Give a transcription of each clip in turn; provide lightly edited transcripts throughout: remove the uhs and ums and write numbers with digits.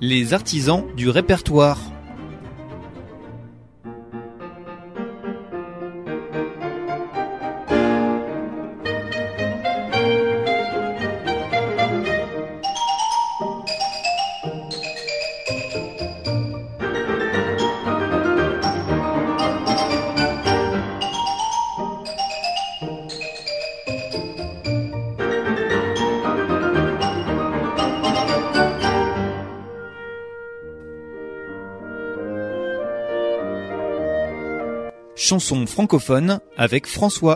Les artisans du répertoire. Chanson francophone avec François.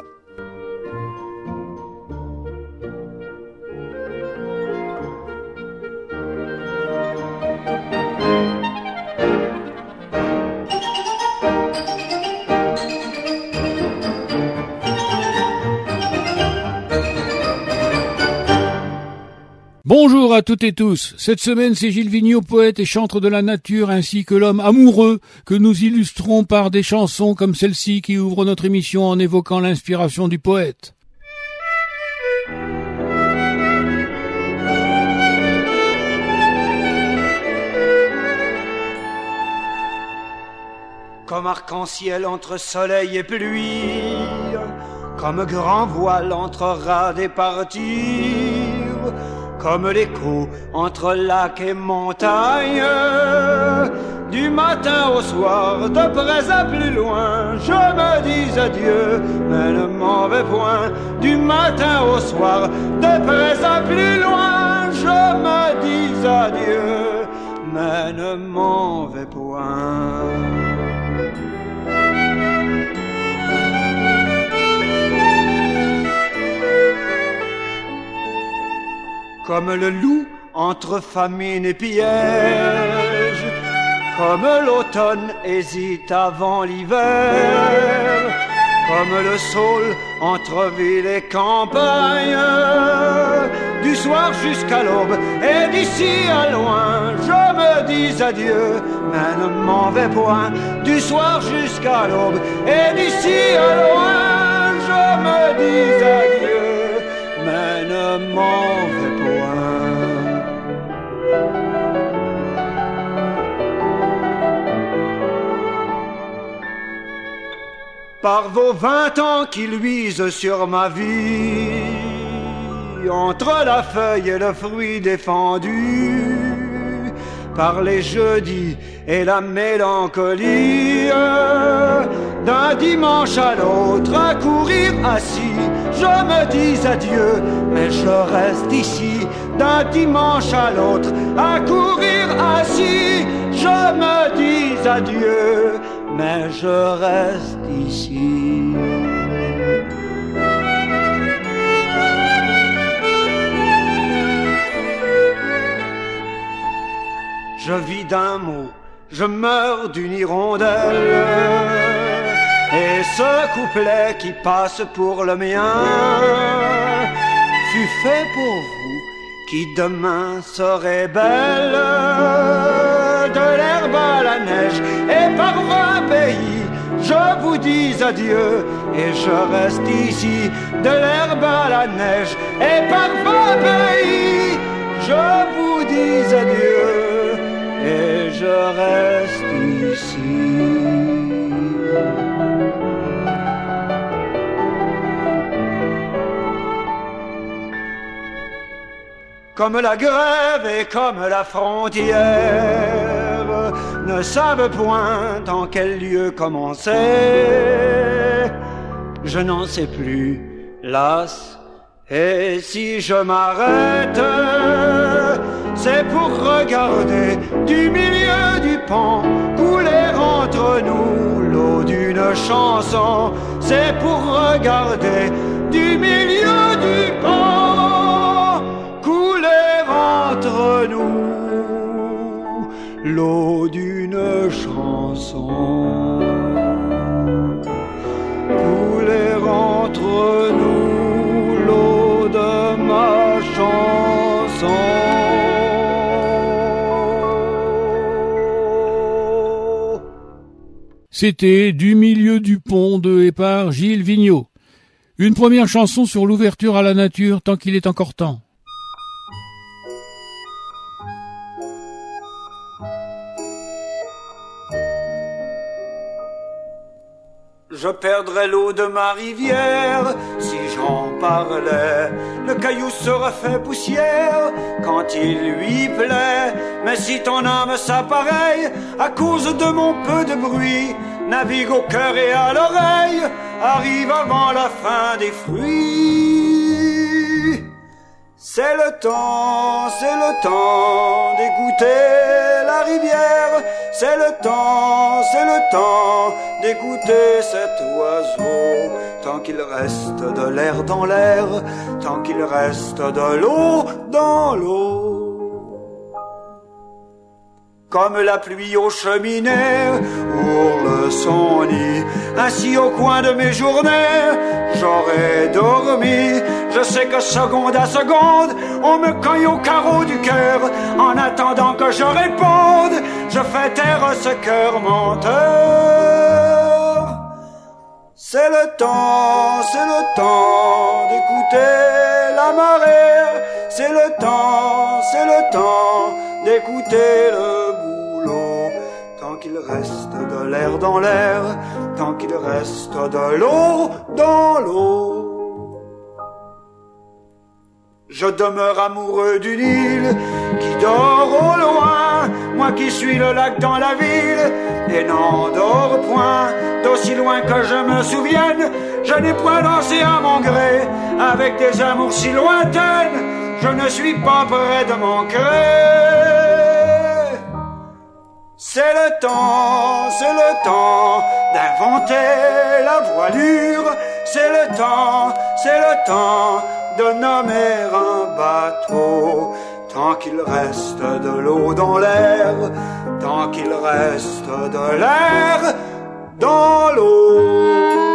Bonjour à toutes et tous. Cette semaine, c'est Gilles Vigneault, poète et chantre de la nature, ainsi que l'homme amoureux, que nous illustrons par des chansons comme celle-ci qui ouvre notre émission en évoquant l'inspiration du poète. Comme arc-en-ciel entre soleil et pluie, comme grand voile entre rade et partie, comme l'écho entre lac et montagne, du matin au soir, de près à plus loin, je me dis adieu, mais ne m'en vais point. Du matin au soir, de près à plus loin, je me dis adieu, mais ne m'en vais point. Comme le loup entre famine et piège, comme l'automne hésite avant l'hiver, comme le saule entre ville et campagne, du soir jusqu'à l'aube et d'ici à loin, je me dis adieu, mais ne m'en vais point. Du soir jusqu'à l'aube et d'ici à loin, je me dis adieu, mais ne m'en vais point. Par vos 20 ans qui luisent sur ma vie, entre la feuille et le fruit défendu, par les jeudis et la mélancolie, d'un dimanche à l'autre à courir assis, je me dis adieu, mais je reste ici. D'un dimanche à l'autre à courir assis, je me dis adieu, mais je reste ici. Je vis d'un mot, je meurs d'une hirondelle, et ce couplet qui passe pour le mien fut fait pour vous qui demain serez belle. De l'herbe à la neige et par 20 pays, je vous dis adieu et je reste ici. De l'herbe à la neige et par 20 pays, je vous dis adieu et je reste ici. Comme la grève et comme la frontière ne savent point dans quel lieu commencer, je n'en sais plus, las, et si je m'arrête, c'est pour regarder du milieu du pont couler entre nous l'eau d'une chanson. C'est pour regarder du milieu du pont couler entre nous l'eau d'une chanson. Couler entre nous l'eau de ma chanson. C'était Du milieu du pont de et par Gilles Vigneault. Une première chanson sur l'ouverture à la nature tant qu'il est encore temps. Je perdrais l'eau de ma rivière si j'en parlais. Le caillou se refait poussière quand il lui plaît. Mais si ton âme s'appareille à cause de mon peu de bruit, navigue au cœur et à l'oreille, arrive avant la fin des fruits. C'est le temps d'écouter la rivière. C'est le temps d'écouter cet oiseau. Tant qu'il reste de l'air dans l'air, tant qu'il reste de l'eau dans l'eau. Comme la pluie aux cheminées ourle son nid, ainsi au coin de mes journées j'aurais dormi. Je sais que seconde à seconde on me cogne au carreau du cœur. En attendant que je réponde, je fais taire ce cœur menteur. C'est le temps d'écouter la marée. C'est le temps d'écouter le boulot. Tant qu'il reste de l'air dans l'air, tant qu'il reste de l'eau dans l'eau. Je demeure amoureux d'une île qui dort au loin, moi qui suis le lac dans la ville et n'en dors point. D'aussi loin que je me souvienne, je n'ai point dansé à mon gré avec des amours si lointaines, je ne suis pas près de manquer. C'est le temps d'inventer la voilure. C'est le temps de nommer un bateau. Tant qu'il reste de l'eau dans l'air, tant qu'il reste de l'air dans l'eau.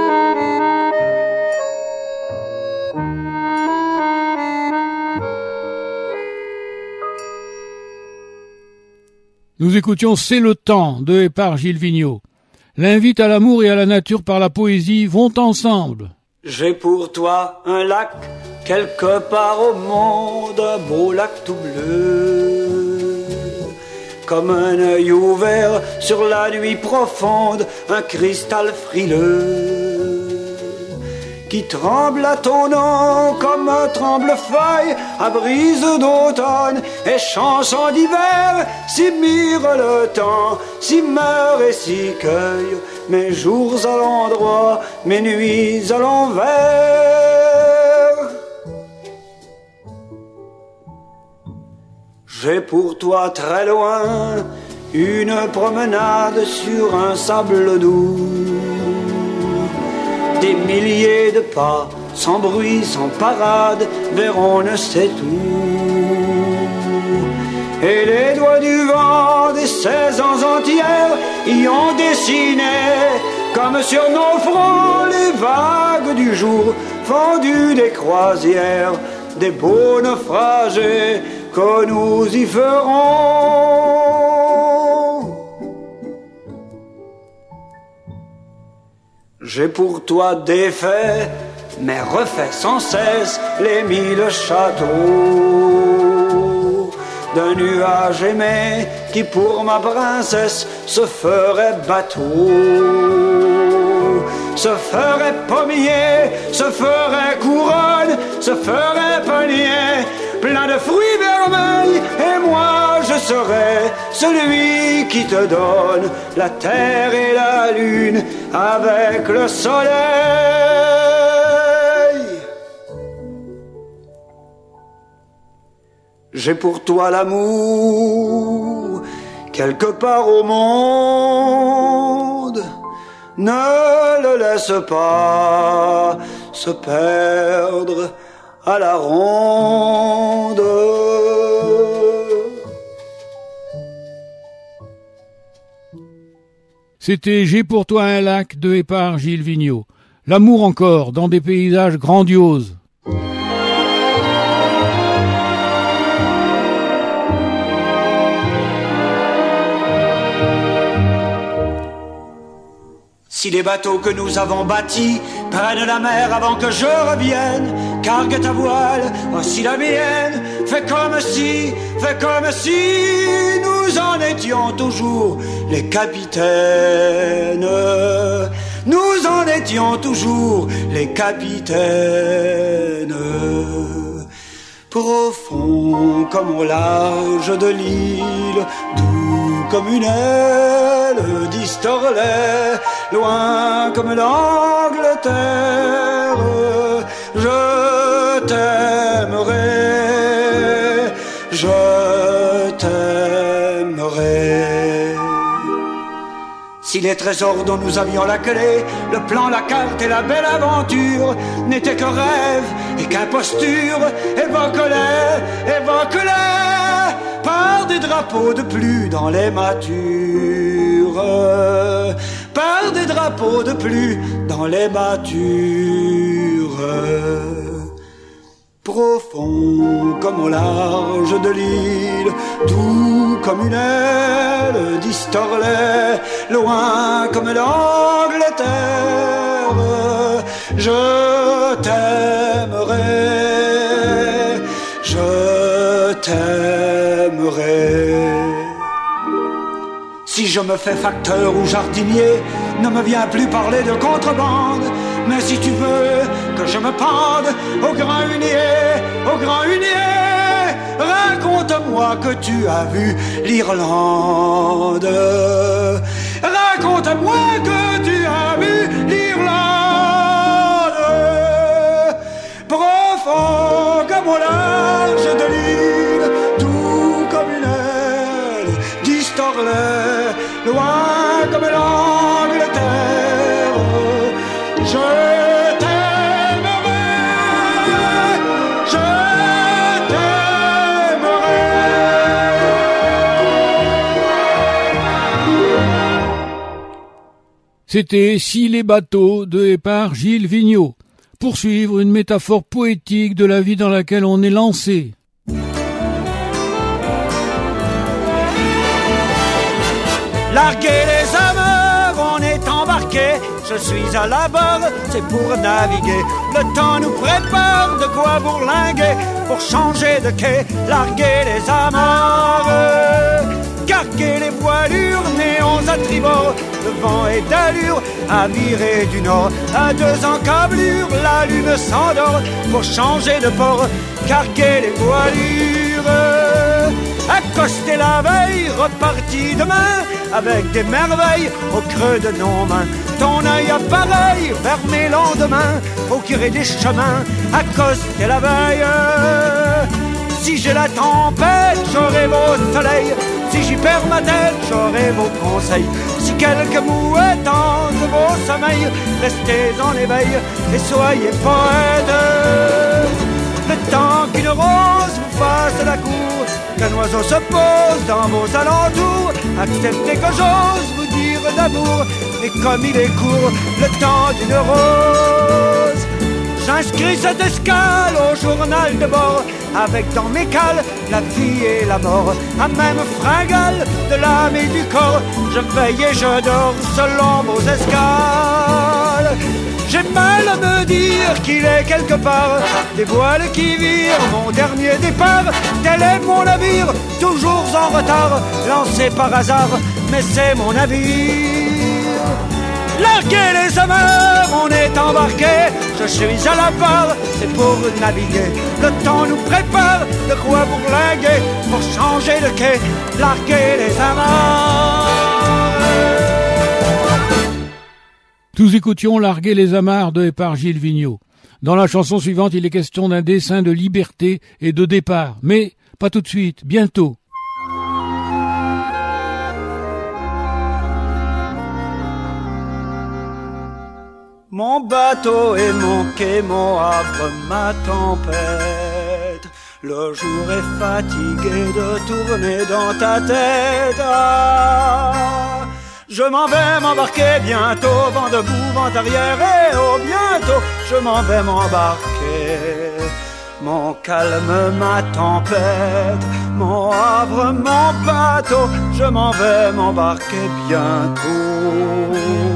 Nous écoutions C'est le temps de et par Gilles Vigneault. L'invite à l'amour et à la nature par la poésie vont ensemble. J'ai pour toi un lac, quelque part au monde, un beau lac tout bleu. Comme un œil ouvert sur la nuit profonde, un cristal frileux. Qui tremble à ton nom comme un tremble-feuille à brise d'automne et chanson d'hiver, si mire le temps, si meurt et si cueille, mes jours à l'endroit, mes nuits à l'envers. J'ai pour toi très loin une promenade sur un sable doux. Des milliers de pas, sans bruit, sans parade, vers on ne sait où. Et les doigts du vent des saisons entières y ont dessiné, comme sur nos fronts, les vagues du jour fendues des croisières, des beaux naufragés que nous y ferons. J'ai pour toi défait, mais refait sans cesse les 1000 châteaux d'un nuage aimé qui pour ma princesse se ferait bateau, se ferait pommier, se ferait couronne, se ferait panier plein de fruits vermeils, et moi je serai celui qui te donne la terre et la lune avec le soleil. J'ai pour toi l'amour quelque part au monde, ne le laisse pas se perdre à la ronde. C'était J'ai pour toi un lac de et par Gilles Vigneault. L'amour encore dans des paysages grandioses. Si les bateaux que nous avons bâtis prennent la mer avant que je revienne, cargue ta voile, aussi la mienne, fais comme si nous en étions toujours les capitaines. nous en étions toujours les capitaines. Profond comme au large de l'île, doux comme une aile d'Istorlet, loin comme l'Angleterre, je t'aimerai, je t'aimerai. Si les trésors dont nous avions la clé, le plan, la carte et la belle aventure n'étaient que rêves et qu'imposture, évoque-les, évoque-les par des drapeaux de plus dans les matures, par des drapeaux de plus dans les matures. Profond comme au large de l'île, doux comme une aile d'Istorlet, loin comme l'Angleterre, je t'aimerai, je t'aimerai. Si je me fais facteur ou jardinier, ne me viens plus parler de contrebande. Mais si tu veux que je me pende au grand hunier, raconte-moi que tu as vu l'Irlande. Raconte-moi que tu as vu l'Irlande. Profond comme au large de l'île, tout comme une aile d'Istorlet, loin comme l'Angleterre, je t'aimerai, je t'aimerai. C'était Si les bateaux de et par Gilles Vigneault. Poursuivre une métaphore poétique de la vie dans laquelle on est lancé. Larguer les amarres, on est embarqué. Je suis à la barre, c'est pour naviguer. Le temps nous prépare de quoi bourlinguer. Pour changer de quai, larguer les amarres, carguer les voilures, néons à tribord. Le vent est d'allure à virer du nord. À 2 encablures, la lune s'endort. Pour changer de port, carguer les voilures. Accosté la veille, reparti demain, avec des merveilles au creux de nos mains. Ton œil appareil vers mes lendemains, au gré des chemins, accosté la veille. Si j'ai la tempête, j'aurai vos soleils. Si j'y perds ma tête, j'aurai vos conseils. Si quelques mouets tentent vos sommeils, restez en éveil et soyez poètes. Le temps qu'une rose vous fasse la cour, qu'un oiseau se pose dans vos alentours, acceptez que j'ose vous dire d'amour. Et comme il est court, le temps d'une rose, j'inscris cette escale au journal de bord, avec dans mes cales la vie et la mort. À même fringale de l'âme et du corps, je veille et je dors selon vos escales. J'ai mal à me dire qu'il est quelque part des voiles qui virent mon dernier départ. Tel est mon navire, toujours en retard, lancé par hasard, mais c'est mon navire. Larguez les amarres, on est embarqué. Je suis à la barre, c'est pour naviguer. Le temps nous prépare de quoi bourlinguer. Pour changer de quai, larguez les amarres. Nous écoutions Larguer les amarres de et par Gilles Vigneault. Dans la chanson suivante, il est question d'un dessin de liberté et de départ. Mais pas tout de suite, bientôt. Mon bateau et mon quai, mon havre, ma tempête. Le jour est fatigué de tourner dans ta tête. Ah, je m'en vais m'embarquer bientôt, vent debout, vent arrière, et oh bientôt, je m'en vais m'embarquer. Mon calme, ma tempête, mon havre, mon bateau, je m'en vais m'embarquer bientôt.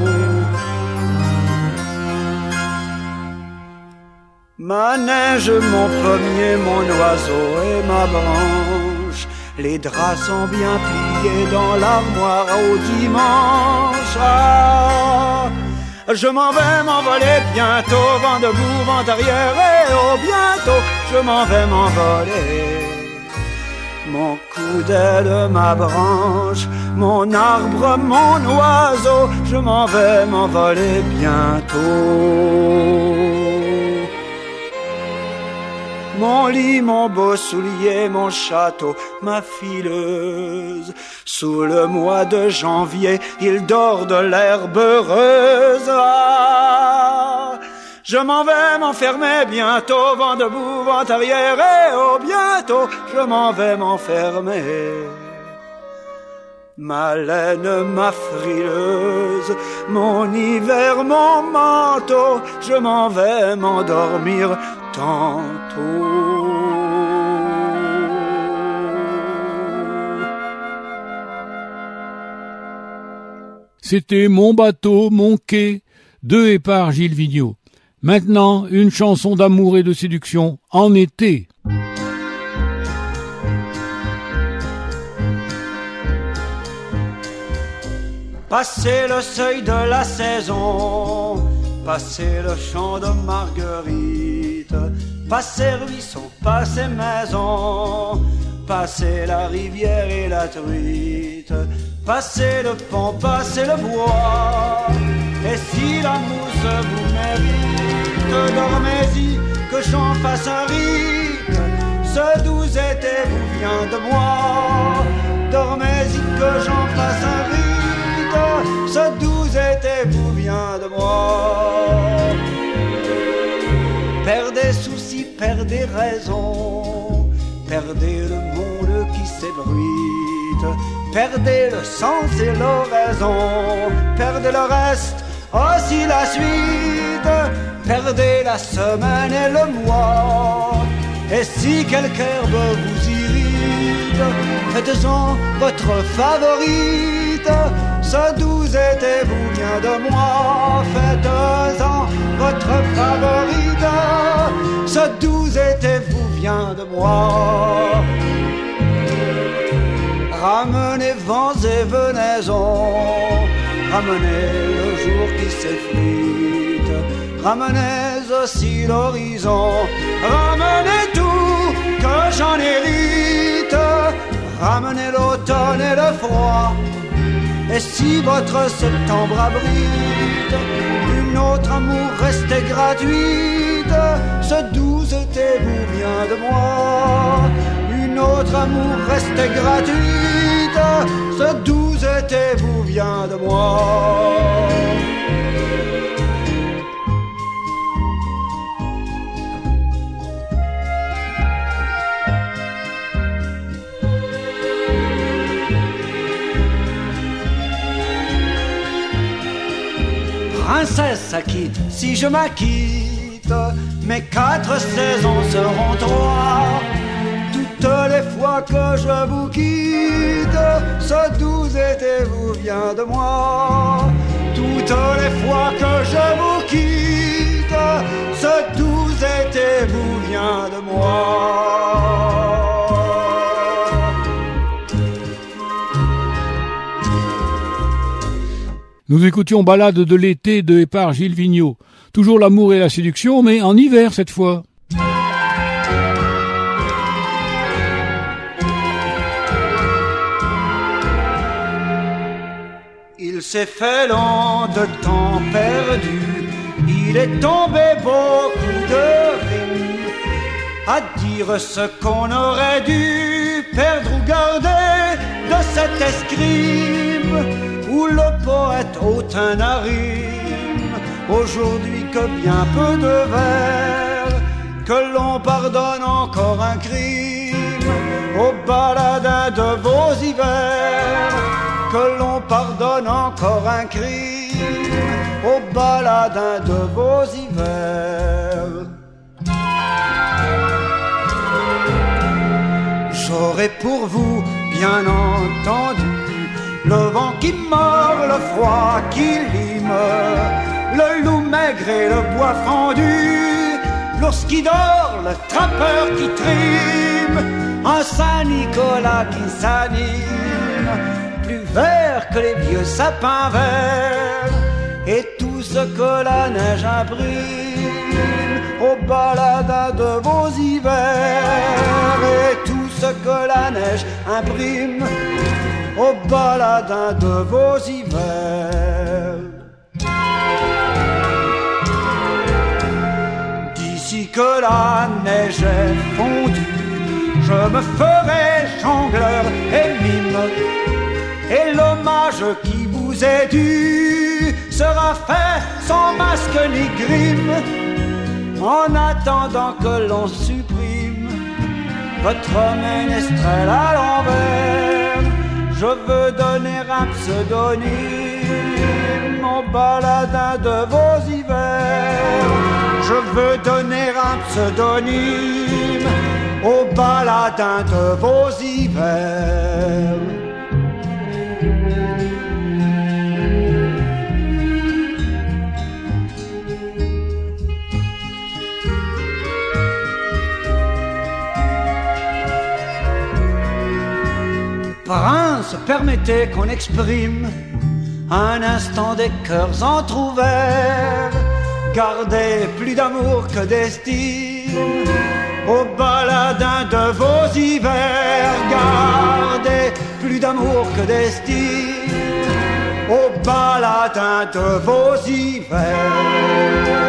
Ma neige, mon pommier, mon oiseau et ma branche, les draps sont bien pliés dans l'armoire au dimanche. Ah, Je m'en vais m'envoler bientôt, vent debout, vent arrière, et oh bientôt, je m'en vais m'envoler. Mon coup d'aile, ma branche, mon arbre, mon oiseau, je m'en vais m'envoler bientôt. Mon lit, mon beau soulier, mon château, ma fileuse. Sous le mois de janvier, il dort de l'herbe heureuse. Ah, je m'en vais m'enfermer bientôt, vent debout, vent arrière, et oh bientôt, je m'en vais m'enfermer. Ma laine, ma frileuse, mon hiver, mon manteau, je m'en vais m'endormir tantôt. C'était Mon bateau, mon quai, de et par Gilles Vigneault. Maintenant, une chanson d'amour et de séduction en été. Passez le seuil de la saison, passez le champ de marguerite, passez ruisseau, passez maison, passez la rivière et la truite, passez le pont, passez le bois, et si la mousse vous mérite, dormez-y, que j'en fasse un rite, ce doux été vous vient de moi, dormez-y, que j'en fasse un rite. Ce doux été vous vient de moi. Perdez soucis, perdez raison, perdez le monde qui s'ébruite, perdez le sens et l'oraison, perdez le reste, aussi la suite, perdez la semaine et le mois, et si quelque herbe vous irrite, faites-en votre favorite. Ce doux été vous vient de moi, faites-en votre favorite. Ce doux été vous vient de moi. Ramenez vents et venaisons, ramenez le jour qui s'effrite, ramenez aussi l'horizon, ramenez tout que j'en hérite, ramenez l'automne et le froid. Et si votre septembre abrite une autre amour restée gratuite, ce doux été vous vient de moi. Une autre amour restée gratuite, ce doux été vous vient de moi. Princesse à qui, si je m'acquitte, mes 4 saisons seront 3. Toutes les fois que je vous quitte, ce doux été vous vient de moi. Toutes les fois que je vous quitte, ce doux été vous vient de moi. Nous écoutions Ballade de l'été de et par Gilles Vigneault. Toujours l'amour et la séduction, mais en hiver cette fois. Il s'est fait lent de temps perdu, il est tombé beaucoup de rimes à dire ce qu'on aurait dû perdre ou garder de cet escrime où le poète ôte un rime. Aujourd'hui que bien peu de vers, que l'on pardonne encore un crime aux baladins de vos hivers, que l'on pardonne encore un crime aux baladins de vos hivers. J'aurai pour vous, bien entendu, le vent qui mord, le froid qui lime, le loup maigre et le bois fendu, l'ours qui dort, le trappeur qui trime, un Saint-Nicolas qui s'anime, plus vert que les vieux sapins verts, et tout ce que la neige imprime aux baladins de vos hivers, et tout ce que la neige imprime aux baladins de vos hivers. D'ici que la neige est fondue, je me ferai jongleur et mime, et l'hommage qui vous est dû sera fait sans masque ni grime. En attendant que l'on supprime votre ménestrel à l'envers, je veux donner un pseudonyme aux baladins de vos hivers. Je veux donner un pseudonyme aux baladins de vos hivers. Prince, permettez qu'on exprime un instant des cœurs entr'ouverts. Gardez plus d'amour que d'estime aux baladins de vos hivers. Gardez plus d'amour que d'estime aux baladins de vos hivers.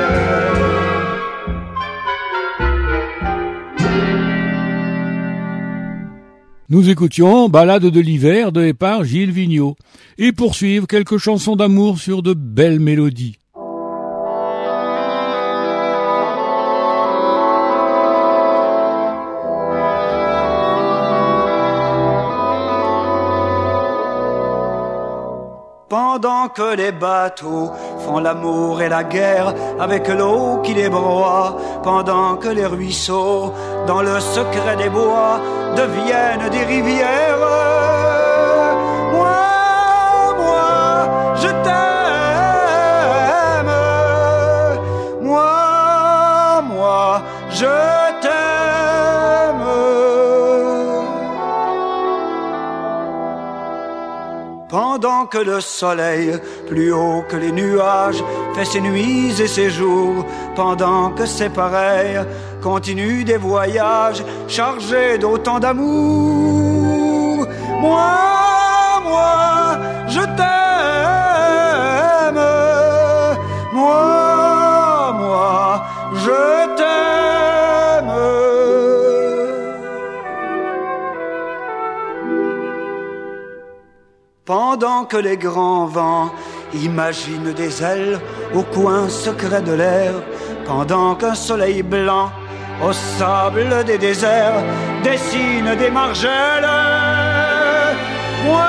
Nous écoutions Ballade de l'hiver de et par Gilles Vigneault et poursuivre quelques chansons d'amour sur de belles mélodies. Pendant que les bateaux font l'amour et la guerre avec l'eau qui les broie, pendant que les ruisseaux, dans le secret des bois, deviennent des rivières, moi, je t'aime, moi, je t'aime. Pendant que le soleil, plus haut que les nuages, fait ses nuits et ses jours, pendant que c'est pareil, continue des voyages chargés d'autant d'amour. Moi, je t'aime. Moi, je t'aime. Pendant que les grands vents imaginent des ailes au coin secret de l'air, pendant qu'un soleil blanc au sable des déserts dessine des margelles, moi,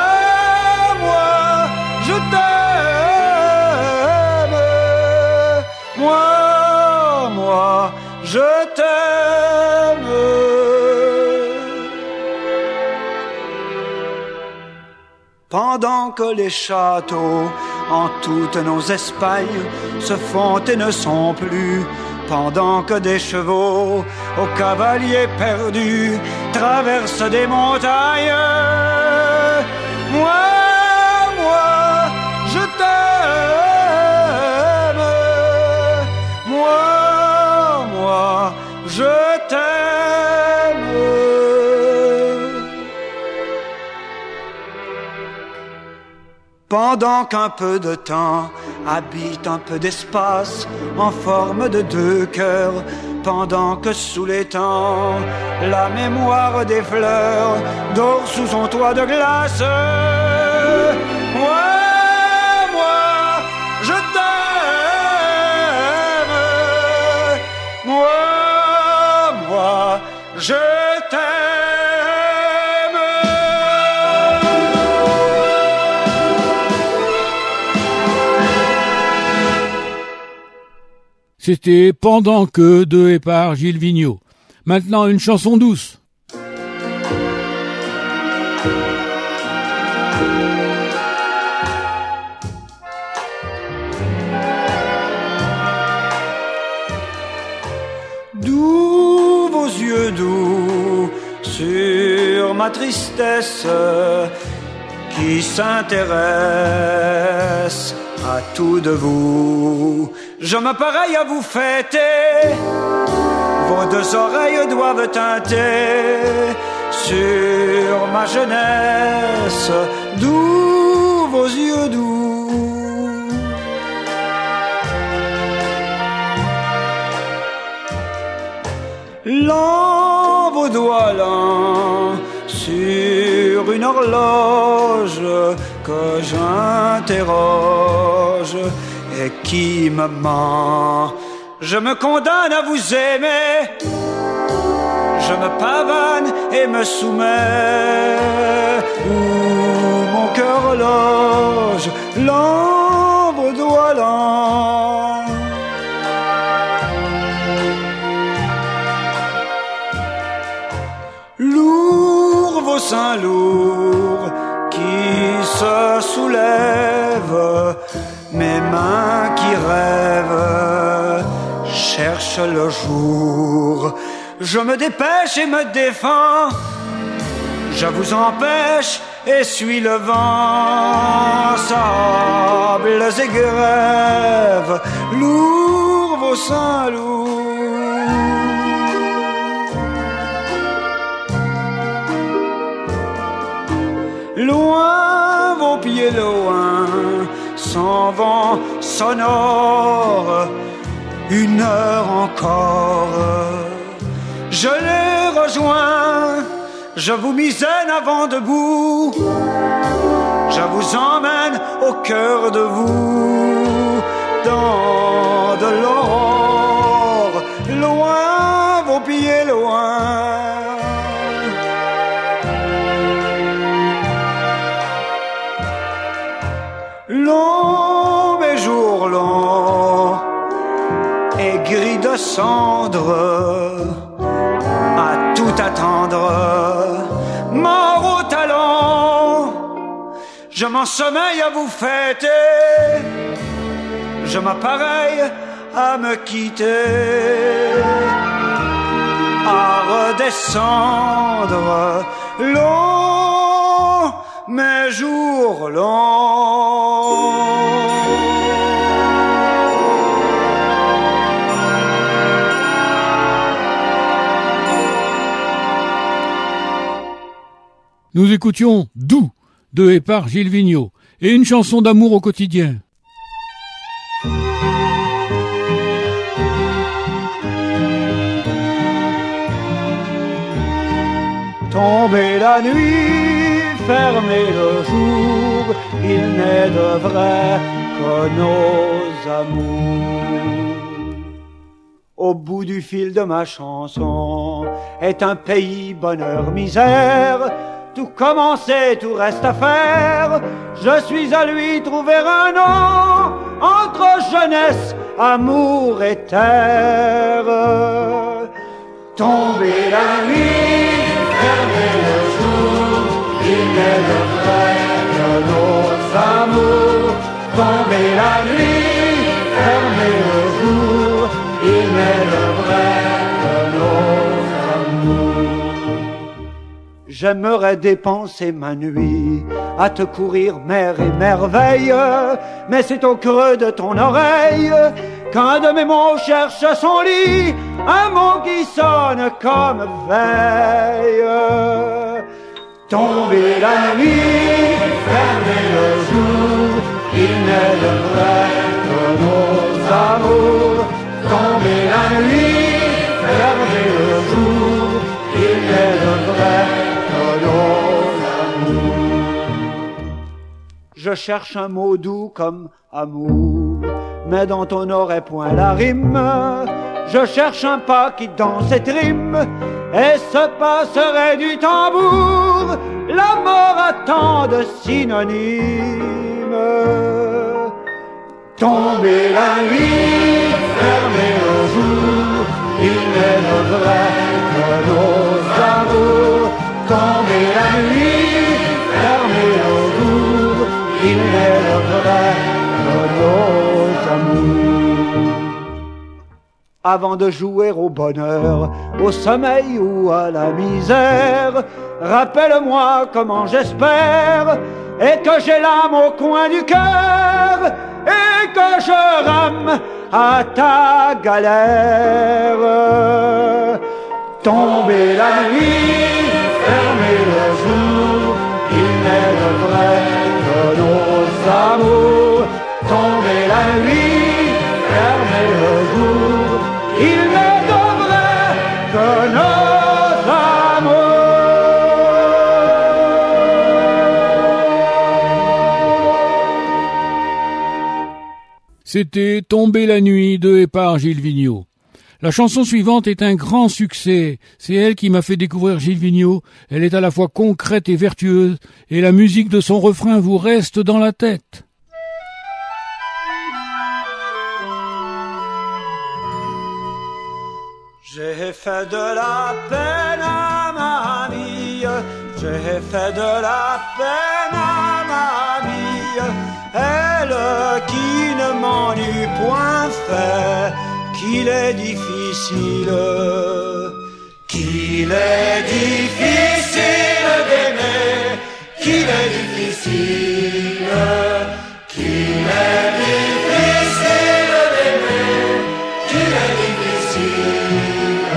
je t'aime. Moi, je t'aime. Pendant que les châteaux en toutes nos Espagnes se font et ne sont plus, pendant que des chevaux aux cavaliers perdus traversent des montagnes, moi, je t'aime. Moi, je t'aime. Pendant qu'un peu de temps habite un peu d'espace en forme de deux cœurs, pendant que sous les temps la mémoire des fleurs dort sous son toit de glace, moi, je t'aime. Moi, je t'aime. C'était Pendant que de et par Gilles Vigneault. Maintenant une chanson douce. Doux vos yeux doux sur ma tristesse qui s'intéresse à tout de vous. Je m'appareille à vous fêter, vos deux oreilles doivent teinter sur ma jeunesse, d'où vos yeux doux. Lents vos doigts lents sur une horloge que j'interroge et qui me ment. Je me condamne à vous aimer, je me pavane et me soumets, où mon cœur loge, lents vos doigts lents. Lourds vos seins lourds qui se soulèvent, mes mains qui rêvent cherchent le jour. Je me dépêche et me défends, je vous empêche et suis le vent. Sables et grèves, lourds vos seins lourds. Loin vos pieds loin, sans vent sonore, une heure encore. Je les rejoins, je vous misaine avant debout, je vous emmène au cœur de vous, dans de l'aurore, loin vos pieds loin. Long mes jours longs et gris de cendre, à tout attendre, mort au talon. Je m'ensommeille à vous fêter, je m'appareille à me quitter, à redescendre, long mes jours longs. Nous écoutions Doux de et par Gilles Vigneault et une chanson d'amour au quotidien. Tomber la nuit, fermer le jour, il n'est de vrai que nos amours. Au bout du fil de ma chanson est un pays bonheur-misère. Tout commencé, tout reste à faire. Je suis à lui trouver un nom entre jeunesse, amour et terre. Tomber la nuit, fermer le jour, il n'est de vrai que nos amours. Tomber la nuit, fermer le jour, il n'est de vrai que nos amours. J'aimerais dépenser ma nuit à te courir mer et merveille, mais c'est au creux de ton oreille qu'un de mes mots cherche son lit, un mot qui sonne comme veille. Tomber la nuit, fermer le jour, il n'est de vrai que nos amours. Tomber la nuit, fermer le jour, il n'est de vrai que nos amours. Je cherche un mot doux comme amour, mais dont on n'aurait point la rime. Je cherche un pas qui dans cette rime et se passerait du tambour. La mort a tant de synonymes. Tomber la nuit, fermer le jour, il n'est de vrai que nos amours. Tomber la nuit, fermer le jour, il n'est de vrai que nos amours. Avant de jouer au bonheur, au sommeil ou à la misère, rappelle-moi comment j'espère et que j'ai l'âme au coin du cœur et que je rame à ta galère. Tomber la nuit, fermer le jour, il n'est de vrai que nos amours. Tomber la nuit, fermer le jour, il n'est de vrai que nos amours. C'était Tomber la nuit de et par Gilles Vigneault. La chanson suivante est un grand succès. C'est elle qui m'a fait découvrir Gilles Vigneault. Elle est à la fois concrète et vertueuse, et la musique de son refrain vous reste dans la tête. J'ai fait de la peine à mamie, j'ai fait de la peine à mamie, elle qui ne m'en eût point fait, qu'il est difficile d'aimer, qu'il est difficile, qu'il est difficile d'aimer, qu'il est difficile.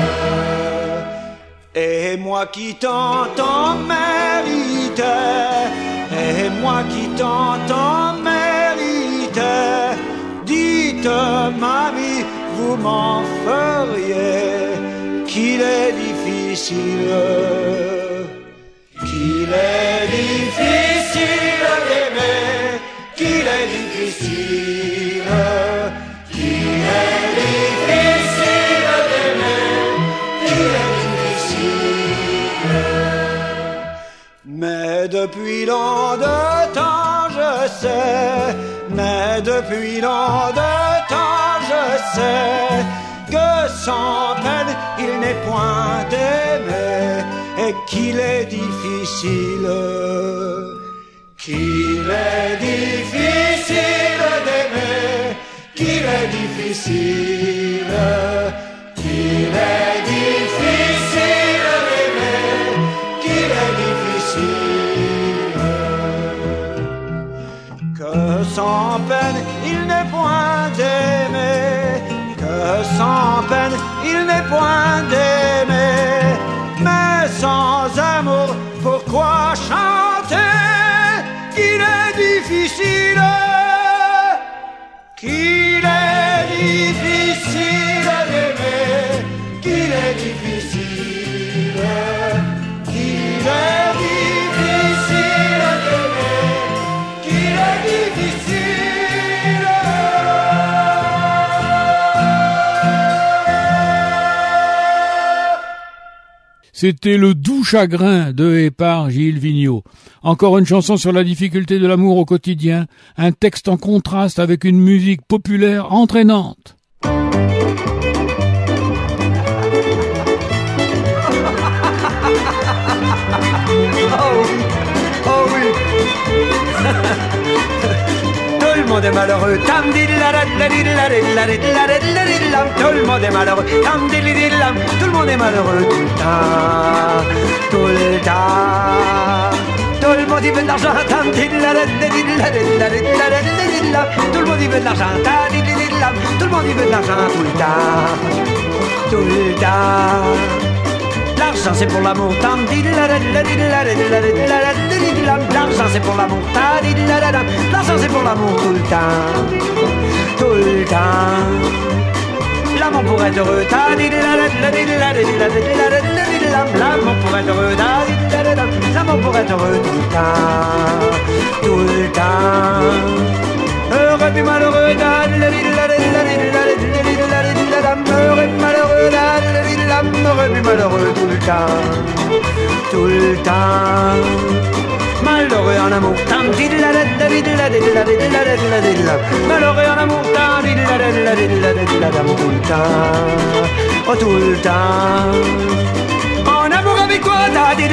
Et moi qui tant méritais, et moi qui tant méritais, dites mamie, vous m'en feriez, qu'il est difficile d'aimer, qu'il est difficile, qu'il est difficile d'aimer, qu'il est difficile. Mais depuis long de temps je sais, mais depuis long de temps je sais que sans peine il n'est point d'aimer et qu'il est difficile, d'aimer, qu'il est difficile, qu'il est difficile d'aimer, qu'il est difficile, que sans peine il n'est point d'aimer, que sans peine il n'est point d'aimer, mais sans amour pourquoi chanter qu'il est difficile, qu'il est difficile d'aimer, qu'il est difficile, qu'il est difficile d'aimer, qu'il est difficile. C'était Le doux chagrin de et par Gilles Vigneault. Encore une chanson sur la difficulté de l'amour au quotidien, un texte en contraste avec une musique populaire entraînante. Oh oui. Tout le monde est malheureux. Tout le monde est malheureux. Tout le monde est malheureux tout le temps. Tout le temps. Tout le monde y veut de l'argent. Tout le monde y veut de l'argent. Tout le monde y veut de l'argent tout le temps. Tout le temps. L'argent c'est pour l'amour. L'argent c'est pour l'amour. L'argent c'est pour l'amour tout le temps. Tout le temps. L'amour pour être heureux. L'amour pour être heureux. L'amour pour être heureux tout le temps. Tout le temps. Heureux puis malheureux. Heureux puis malheureux. Heureux puis malheureux tout le temps. Tout le temps. Malheureux en amour. Malheureux en amour. Tout le temps. Oh tout le temps. En amour avec toi.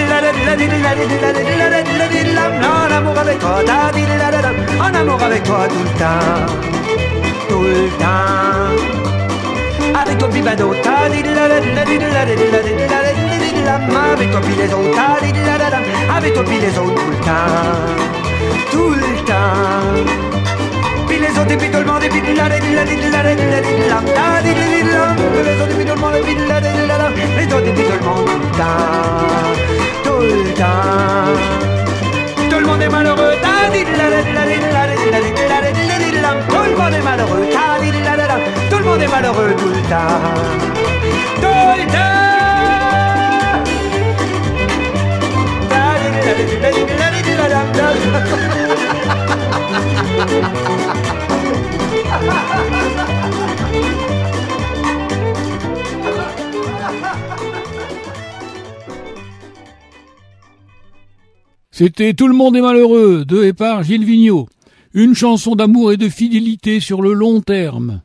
En amour avec toi. En amour avec toi tout le temps. Tout le temps. Avec toi puis ben d'autres. Avec toi puis les autres. Avec toi puis les autres tout le temps. Tout le temps. les autres et puis tout le monde et puis la les autres et puis tout le monde et puis la les autres et puis tout le monde tout le temps. Tout le monde est malheureux, tout le monde est malheureux, tout le monde est malheureux tout le temps, tout le temps. C'était Tout le monde est malheureux de et par Gilles Vigneault. Une chanson d'amour et de fidélité sur le long terme.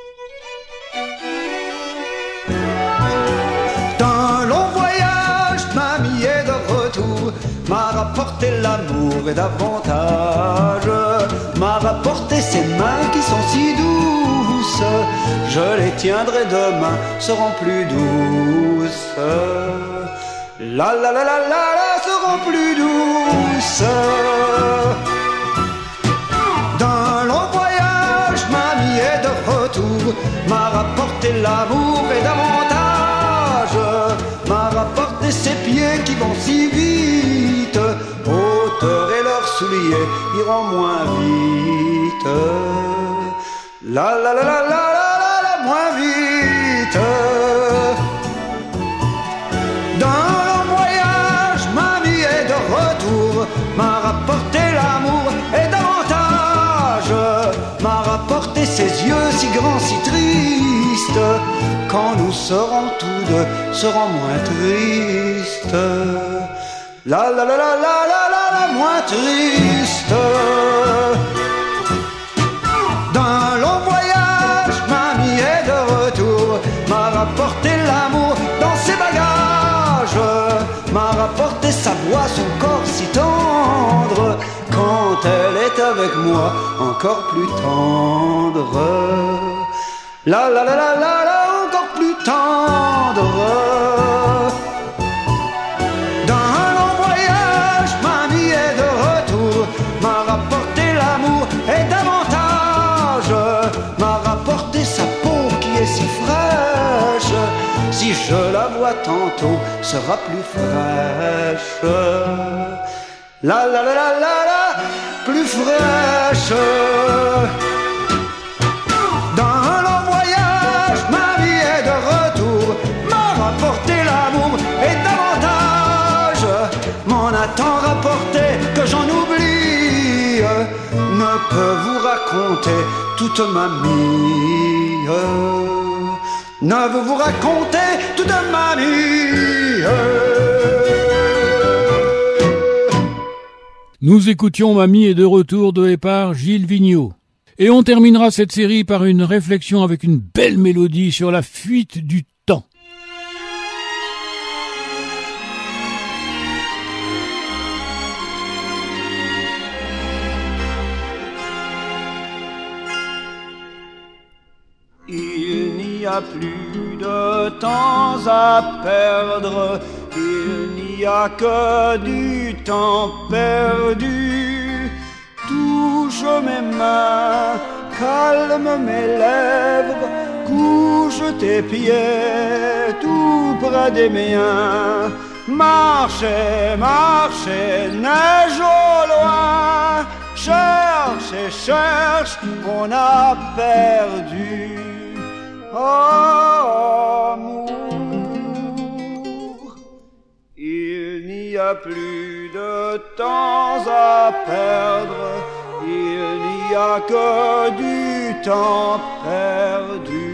D'un long voyage, mamie est de retour, m'a rapporté l'amour et davantage, m'a rapporté ses mains qui sont si douces, je les tiendrai demain, seront plus douces. La la la la la la seront plus douces. D'un long voyage, mamie est de retour, m'a rapporté l'amour et davantage, m'a rapporté ses pieds qui vont si vite, hauteur et leurs souliers iront moins vite. La la la la la la la, la moins vite. M'a rapporté l'amour et davantage, m'a rapporté ses yeux si grands, si tristes, quand nous serons tous deux, serons moins tristes. La la la la la la la, la moins triste. D'un long voyage, mamie est de retour, m'a rapporté l'amour dans ses bagages, m'a rapporté sa voix, son corps si tendre, quand elle est avec moi, encore plus tendre. La la la la la la, encore plus tendre. D'un long voyage, mamie est de retour, m'a rapporté l'amour et davantage, m'a rapporté sa peau qui est si fraîche, si je la vois tantôt, sera plus fraîche. La la la la la la, plus fraîche. Dans un long voyage, ma vie est de retour, m'a rapporté l'amour et davantage, m'en a tant rapporté que j'en oublie, ne peux vous raconter toute ma vie. Ne veux vous raconter toute ma vie. Nous écoutions Mamie est de retour de et par Gilles Vigneault. Et on terminera cette série par une réflexion avec une belle mélodie sur la fuite du temps. Il n'y a plus de temps à perdre, il n'y a que du temps perdu. Touche mes mains, calme mes lèvres, couche tes pieds tout près des miens. Marchez, marchez, neige au loin, cherche et cherche, on a perdu. Amour, il n'y a plus de temps à perdre, il n'y a que du temps perdu.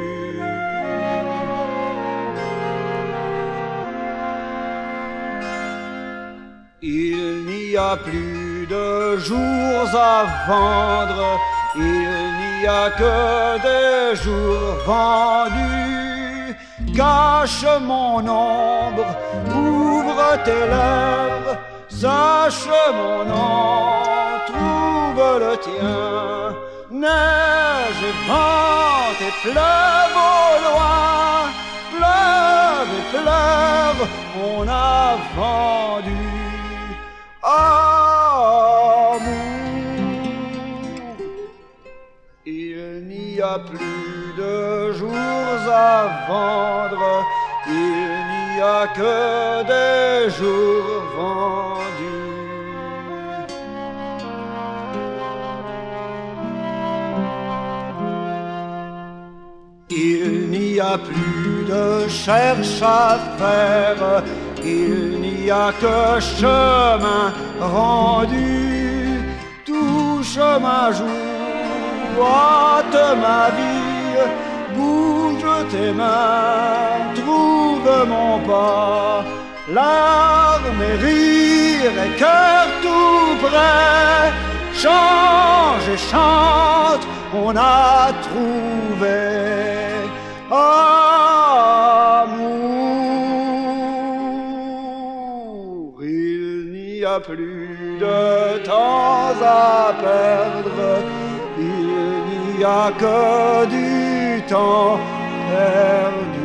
Il n'y a plus de jours à vendre, il n'y a que des jours vendus. Cache mon ombre, ouvre tes lèvres, sache mon nom, trouve le tien. Neige et vent et pleuve au loin, pleuve et pleuve, on a vendu. Amour, vendre, il n'y a que des jours vendus. Il n'y a plus de cherche à faire, il n'y a que chemin rendu. Touche ma joue, hâte ma vie, bouge tes mains, trouve mon pas. Larmes et rire et cœur tout prêt, change et chante, on a trouvé amour. Il n'y a plus de temps à perdre, il n'y a que du temps perdu.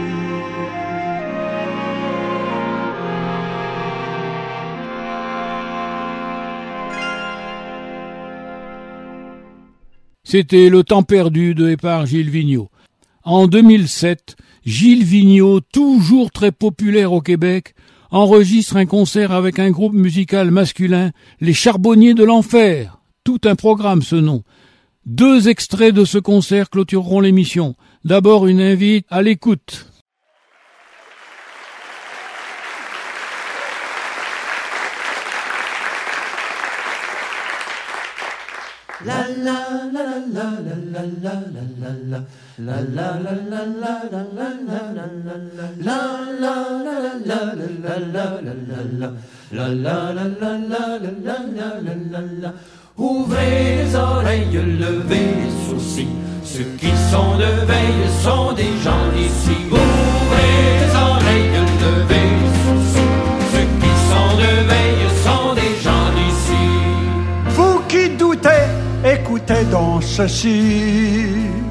C'était Le temps perdu de et par Gilles Vigneault. En 2007, Gilles Vigneault, toujours très populaire au Québec, enregistre un concert avec un groupe musical masculin, Les Charbonniers de l'Enfer. Tout un programme ce nom. 2 extraits de ce concert clôtureront l'émission. D'abord une invite à l'écoute. La la la la la la la la la la la la la la la. Ouvrez les oreilles, levez les sourcils, ceux qui sont de veille sont des gens d'ici. Ouvrez les oreilles, levez les sourcils, ceux qui sont de veille sont des gens d'ici. Vous qui doutez, écoutez donc ceci.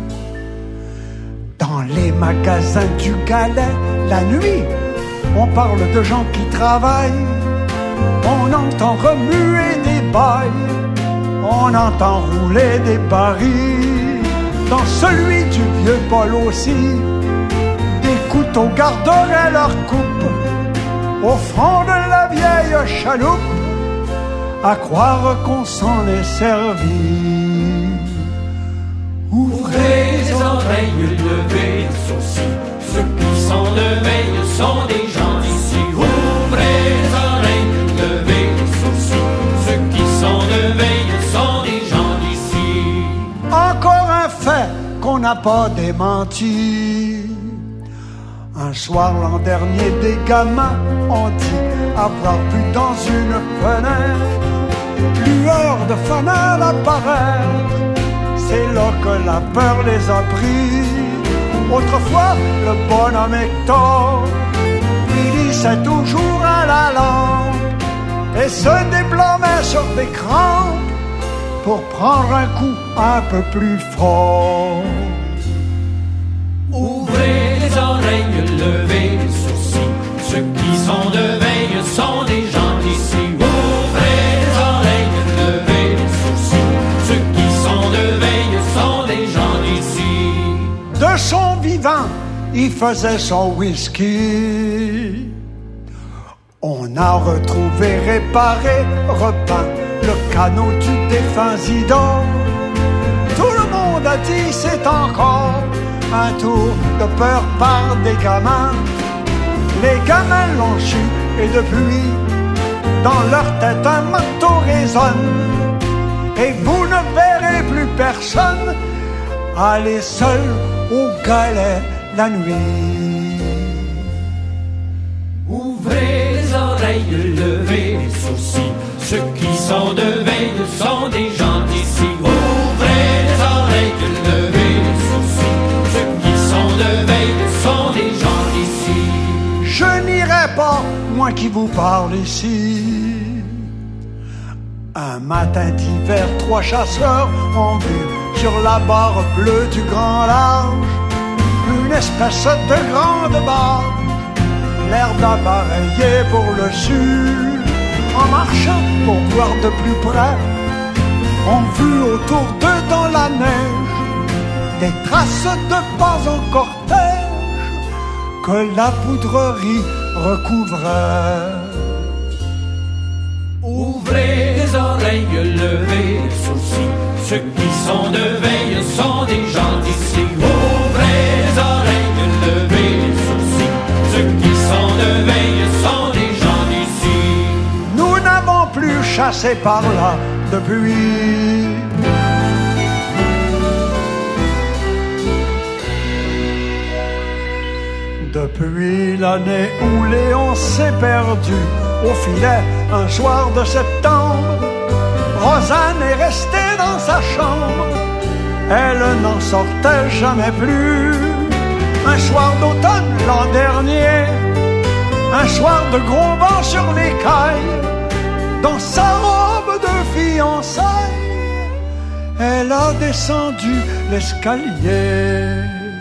Dans les magasins du Galet, la nuit, on parle de gens qui travaillent. On entend remuer des bails, on entend rouler des barils. Dans celui du vieux Paul aussi, des couteaux garderaient leur coupe au fond de la vieille chaloupe, à croire qu'on s'en est servi. Ouvrez les oreilles, levez les sourcils, ceux qui sont de veille sont des gens d'ici. Ouvrez les oreilles, levez les sourcils, ceux qui sont de veille sont des gens d'ici. Encore un fait qu'on n'a pas démenti. Un soir l'an dernier, des gamins ont dit avoir vu dans une fenêtre lueur de fanal apparaître. C'est là que la peur les a pris. Autrefois, le bonhomme Hector, il hissait toujours à la lampe et se déblâmait sur des crampes pour prendre un coup un peu plus fort. Ouvrez les oreilles, levez les sourcils, ceux qui sont de veille sont des gens d'ici. Ouvrez les oreilles, levez les sourcils, ceux qui sont de veille sont des gens d'ici. De son vivant, il faisait son whisky. On a retrouvé, réparé, repeint le canot du défunt Zidore. Tout le monde a dit c'est encore un tour de peur par des gamins. Les gamins l'ont su et depuis, dans leur tête un marteau résonne. Et vous ne verrez plus personne aller seul au Galet la nuit. Ouvrez les oreilles, levez les sourcils, ceux qui sont de veille sont des gens d'ici. Ouvrez les oreilles, levez les sourcils, ceux qui sont de veille sont des gens d'ici. Je n'irai pas, moi qui vous parle ici. Un matin d'hiver, 3 chasseurs ont vu sur la barre bleue du grand large une espèce de grande barre, l'air d'appareiller pour le sud. En marchant pour voir de plus près, on vit autour d'eux dans la neige des traces de pas en cortège. que la poudrerie recouvrait. Ouvrez les oreilles, levez les sourcils, ceux qui sont de veille sont des gens d'ici. Ouvrez les oreilles, levez les sourcils, ceux qui sont de veille sont des gens d'ici. Nous n'avons plus chassé par là depuis. Depuis l'année où Léon s'est perdu au filet un soir de septembre, Rosanne est restée dans sa chambre, elle n'en sortait jamais plus. Un soir d'automne l'an dernier, un soir de gros vent sur l'écaille, dans sa robe de fiançailles, elle a descendu l'escalier.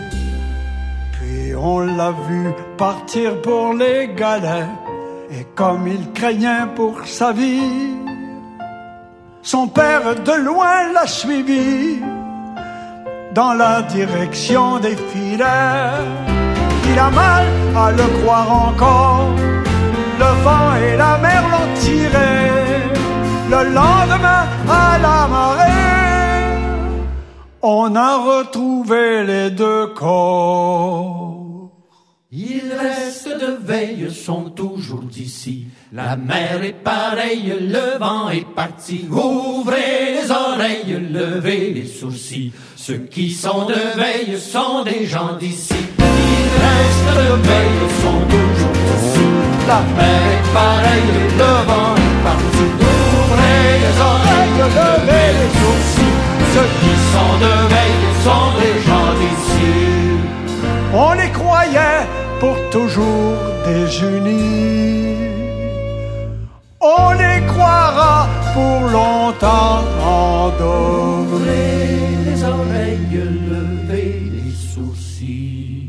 On l'a vu partir pour les galets, et comme il craignait pour sa vie, son père de loin l'a suivi dans la direction des filets. Il a mal à le croire encore, le vent et la mer l'ont tiré. Le lendemain à la marée, on a retrouvé les deux corps. Il reste de veille, sont toujours d'ici. La mer est pareille, le vent est parti. Ouvrez les oreilles, levez les sourcils. Ceux qui sont de veille sont des gens d'ici. Il reste de veille, sont toujours d'ici. La mer est pareille, le vent est parti. Ouvrez les oreilles, levez les sourcils. Ceux qui sont de veille sont des gens d'ici. On les croyait pour toujours désunis, on les croira pour longtemps endormis. Ouvrez les oreilles, levez les sourcils.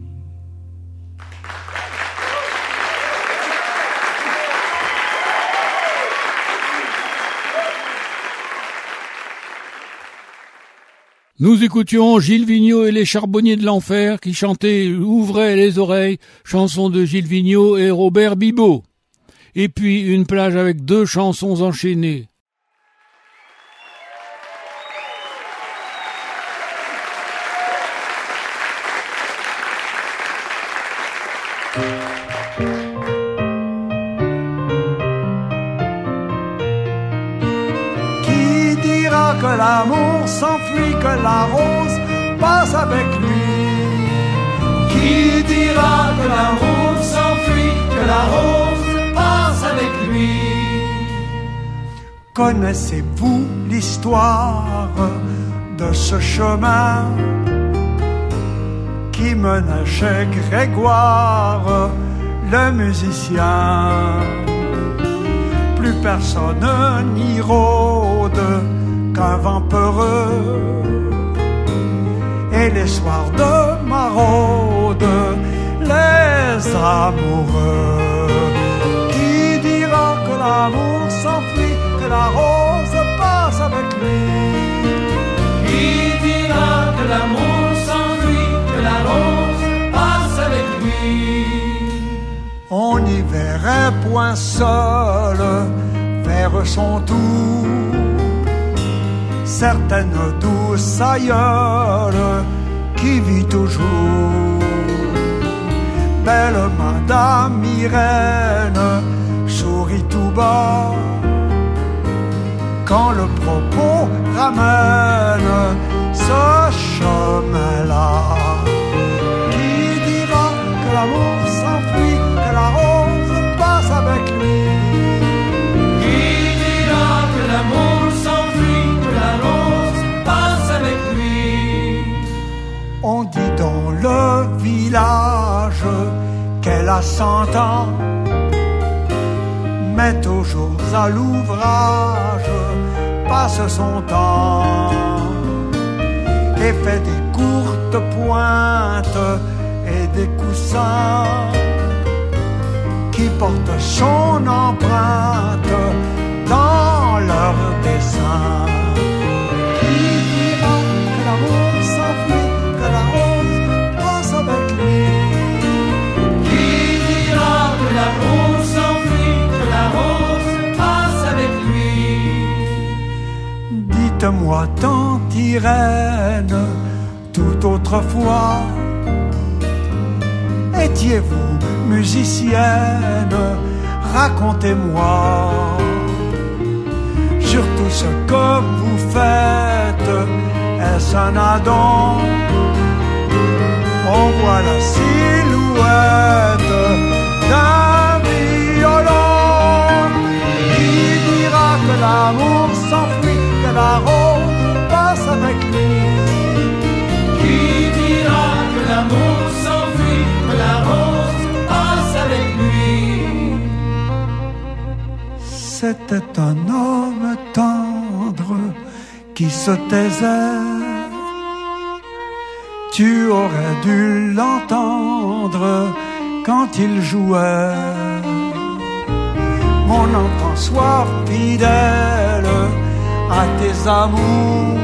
Nous écoutions Gilles Vigneault et les Charbonniers de l'Enfer qui chantaient « Ouvrez les oreilles », chanson de Gilles Vigneault et Robert Bibot. Et puis une plage avec 2 chansons enchaînées. Qui dira que l'amour s'enfuit, que la rose passe avec lui? Qui dira que l'amour s'enfuit, que la rose passe avec lui? Connaissez-vous l'histoire de ce chemin qui menait chez Grégoire, le musicien? Plus personne n'y rôde qu'un vent peureux, et les soirs de maraude, les amoureux. Qui dira que l'amour s'enfuit, que la rose passe avec lui? Qui dira que l'amour s'enfuit, que la rose passe avec lui? On n'y verrait point seul vers son tour certaine douce aïeule qui vit toujours. Belle Madame Irène sourit tout bas quand le propos ramène ce chemin-là. Qui dira que l'amour s'enfuit, que la rose passe avec lui? Qui dira que l'amour s'enfuit, que la rose passe avec lui? On dit dans le village qu'elle a 100 ans, mais aux jours à l'ouvrage passe son temps et fait des courtes pointes et des coussins qui portent son empreinte dans leur dessin. Qui dira que l'amour s'enfuit, que la rose passe avec lui? dites-moi, tante Irène, tout autrefois, étiez-vous musicienne? Racontez-moi. Surtout ce que vous faites, est-ce un Adam? On voit la silhouette d'un violon. Qui dira que l'amour s'enfuit, que la rose passe avec lui? Qui dira que l'amour s'enfuit, que la rose passe avec lui? C'était un homme tendre qui se taisait. Tu aurais dû l'entendre quand il jouait. Mon enfant, sois fidèle à tes amours.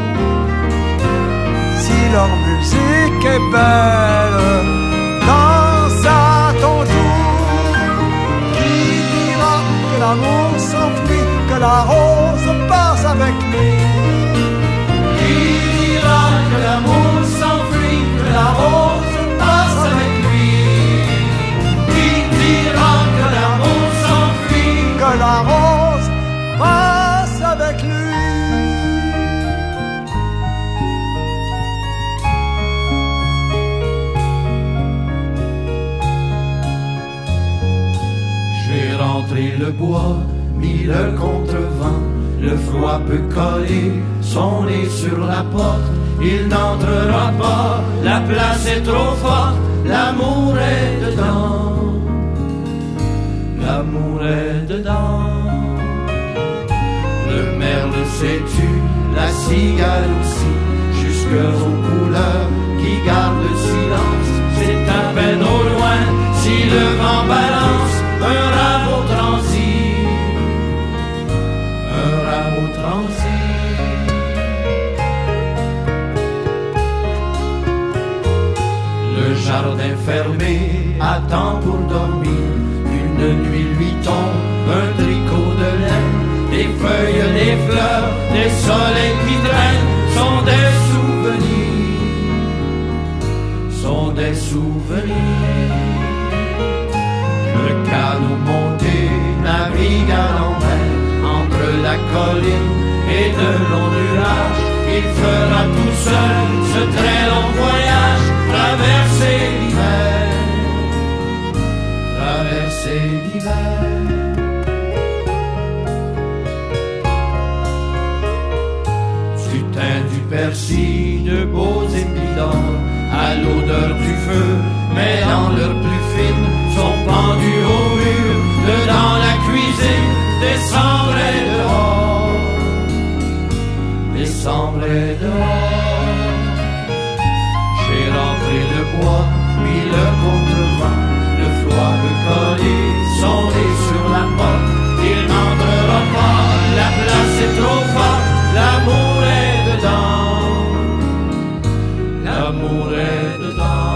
Si leur musique est belle, danse à ton tour. Qui dira que l'amour s'enfuit, que la rose passe avec lui? Qui dira que l'amour s'enfuit, que la rose passe avec lui? Qui dira que l'amour s'enfuit, que la rose passe avec lui? J'ai rentré le bois, mis le contrevent. Le froid peut coller son nez sur la porte. Il n'entrera pas, la place est trop forte. L'amour est dedans, l'amour est dedans. Le merle sais-tu, la cigale aussi, jusqu'aux couleurs qui gardent le silence. C'est à peine au loin, si le vent balance, un rameau transi, un rameau transi. Le jardin fermé attend pour dormir. Une nuit lui tombe un tricot de laine. Des feuilles, des fleurs, des soleils qui traînent sont des souvenirs, sont des souvenirs. Le canot monté navigue à l'envers entre la colline et de longs nuages. Il fera tout seul ce très long voyage, traverser l'hiver, traverser l'hiver. Du persil, de beaux épis d'or, à l'odeur du feu, mais dans l'heure plus fine, sont pendus au mur, dedans la cuisine, des cendres dehors, des cendres dehors. J'ai rentré le bois, mis le contrevent, le froid peut coller, sonner sur la porte, il n'entrera pas, la place est trop forte, l'amour est dedans, l'amour est dedans.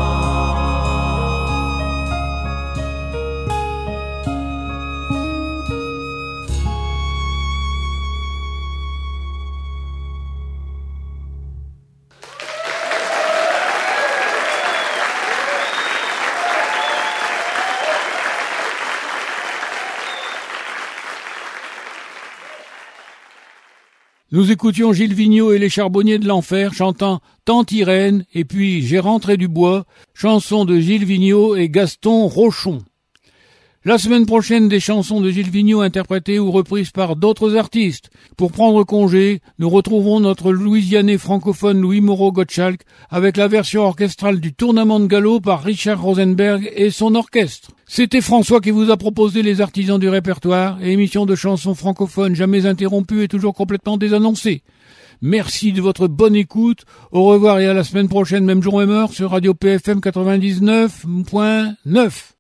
Nous écoutions Gilles Vigneault et les Charbonniers de l'Enfer chantant Tante Irène et puis J'ai rentré du bois, chanson de Gilles Vigneault et Gaston Rochon. La semaine prochaine, des chansons de Gilles Vigneault interprétées ou reprises par d'autres artistes. Pour prendre congé, nous retrouverons notre Louisianais francophone Louis Moreau-Gottschalk avec la version orchestrale du Tournement de Galop par Richard Rosenberg et son orchestre. C'était François qui vous a proposé les artisans du répertoire, émission de chansons francophones jamais interrompue et toujours complètement désannoncée. Merci de votre bonne écoute. Au revoir et à la semaine prochaine, même jour, même heure, sur Radio PFM 99.9.